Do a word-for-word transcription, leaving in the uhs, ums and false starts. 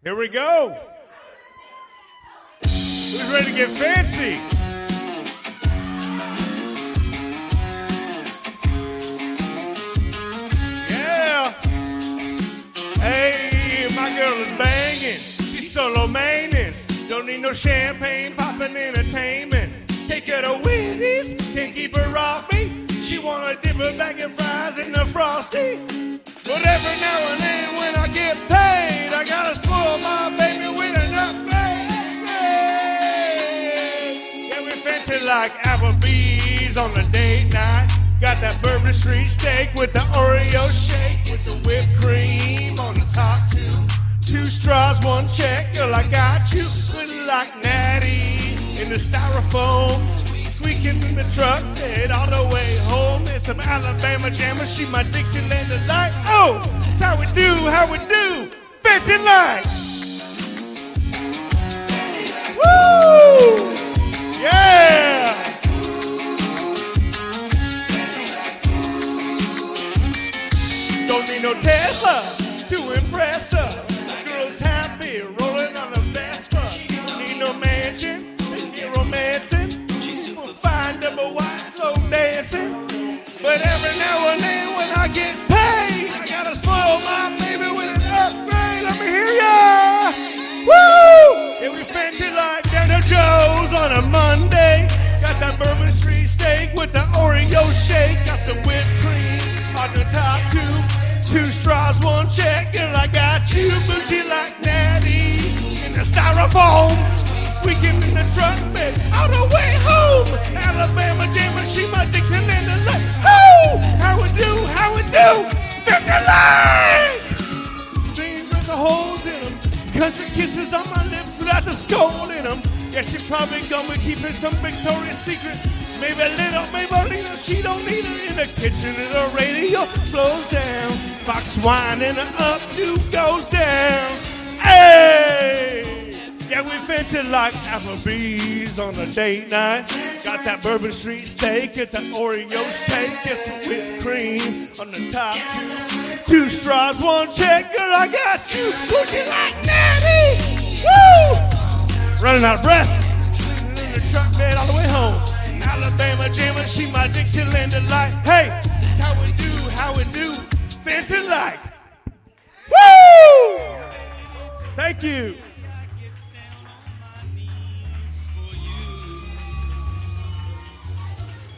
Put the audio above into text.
Here we go. Who's ready to get fancy? Yeah. Hey, my girl is banging. She's solo maintenance. Don't need no champagne, poppin' entertainment. Take her to Wendy's, can't keep her off me. She wanna dip her back in fries in the Frosty. But every now and then when I get paid, I gotta spoil my baby with an upgrade. Yeah, we fancy like Applebee's on the date night. Got that Bourbon Street steak with the Oreo shake. With some whipped cream on the top two. Two straws, one check, girl, I got you. Good like Natty in the styrofoam. Squeaking in the truck, head all the way home. There's some Alabama jammer, she my Dixieland delight. Oh, that's how we do, how we do. Fancy like. Woo! Yeah! Don't need no Tesla to impress her. The girl's happy, rolling on a Vespa. Need no mansion, need romancing. Fine double wide, slow dancing. But every now and then when I get paid, I gotta spoil my baby with an upgrade. Let me hear ya! Woo! Yeah, we fancy like Daniel Joe's on a Monday. Got that Bourbon Street steak with the Oreo shake. Got some whipped cream on the top two. Two straws, one check, girl, I got you. Bougie like Natty in the styrofoam. Squeaking in the truck bed, all the way home. Alabama jammer, she my Dixieland delight. Oh, how we do, how we do, fifty life. Dreams with the holes in them, country kisses on my lips without the skull in them. Yeah, she probably gonna be keeping some Victoria's Secret. Maybe a little, maybe a little, she don't need her in the kitchen and the radio slows down. Fox wine and the updo goes down. Hey! Yeah, we fancy like Applebee's on a date night. Got that Bourbon Street steak, get the Oreo steak, get some whipped cream on the top two. Two straws, one check, girl, I got you. Would you like Natty? Woo! Running out of breath. In the truck bed all the way home. Alabama jammer, she my Dixieland delight. Hey, how we do, how we do, fancy like. Woo! Thank you.